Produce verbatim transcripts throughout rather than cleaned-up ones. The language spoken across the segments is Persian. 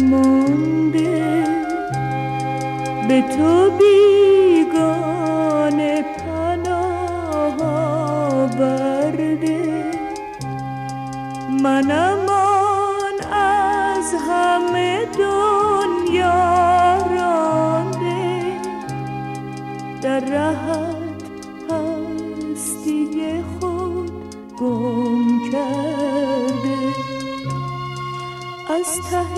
مانده به تو بیگانه پناه آورده. منم آن از همه دنیا رانده در رهت هستی خود گم کرده. از ته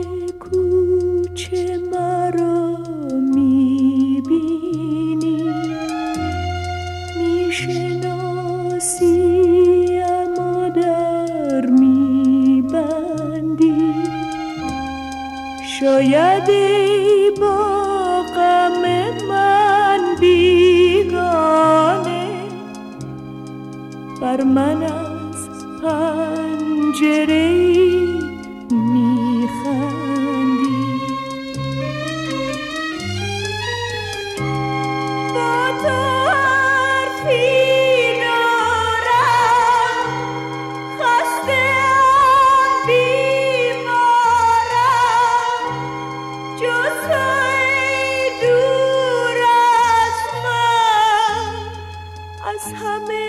کوچه مرا میبینی میشناسیم و در میبندی. شاید ای با غم من بیگانه بر من از پنجره‌ای میخندی. با تو حرفی دارم خسته آن بیمارم جز تو ای دور از من از همه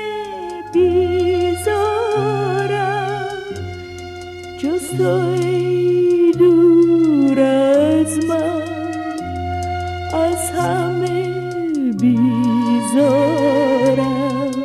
بیزارم جز تو ای دور از من از همه بیزارم.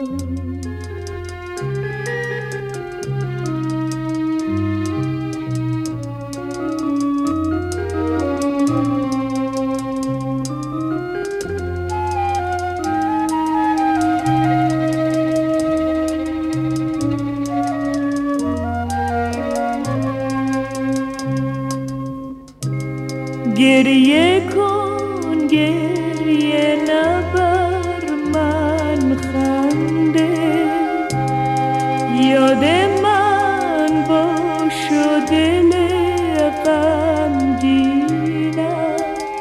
گریه کن گریه نبر من خنده یاد من باش و دل غمگینم.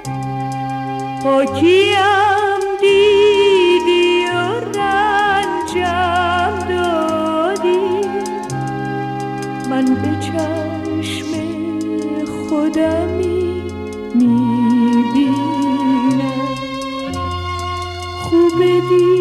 پاکیم دیدی و رنجم دادی من به چشم خودمی میبینم. خوب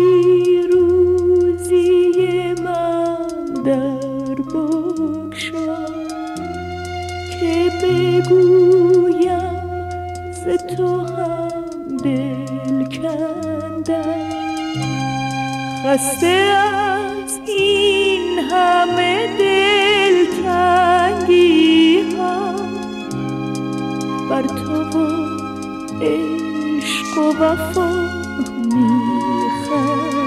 دیروزی من در بگشا که بگویم ز تو هم دل کندم. خسته از این همه دلتنگی ها بر تو و عشق و وفا میخند.